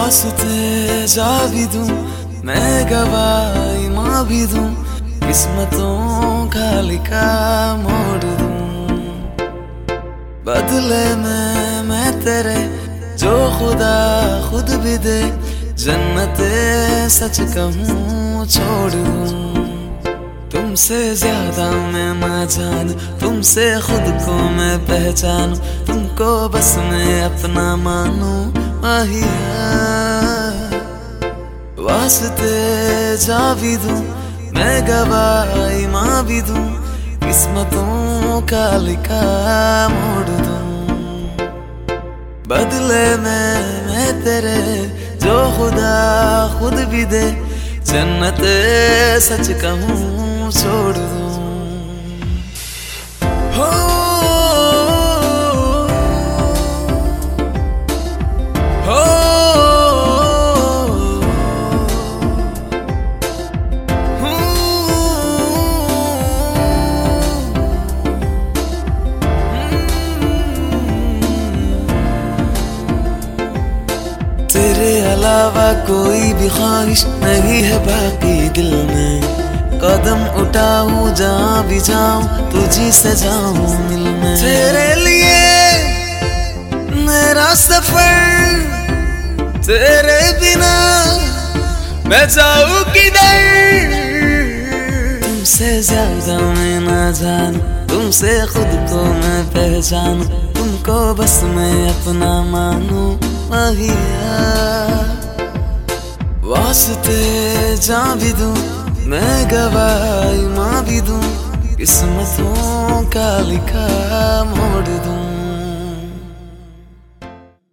वास्ते जा भी दूं, मैं गवाही माँ भी दूं, किस्मतों का लिखा मोड़ दूं। बदले में मैं तेरे जो खुदा खुद भी दे, जन्नते सच कहूँ छोड़ दूं। तुमसे ज्यादा मैं ना जानूं, तुमसे खुद को मैं पहचानूं, तुमको बस मैं अपना मानूं माहिया। वास्ते जा भी दूं, मैं गवाही माँ भी दूं, किस्मतों का लिखा मोड़ दूं। बदले में मैं तेरे जो खुदा खुद भी दे, जन्नत सच कहूँ छोड़ दूं। हो हो तेरे अलावा कोई भी ख्वाहिश नहीं है बाकी दिल में। कदम उठाऊं जहाँ भी जाऊं, तुझी से जाऊं मिलने। तेरे लिए मेरा सफर, तेरे बिना मैं जाऊं किधर। तुमसे ज्यादा मैं ना जानूं, तुमसे खुद को मैं पहचानूं, तुमको बस मैं अपना मानूं माहिया। वास्ते जा भी दूं, मैं गवाही माँ भी दूं, किस्मतों का लिखा मोड़ दूं।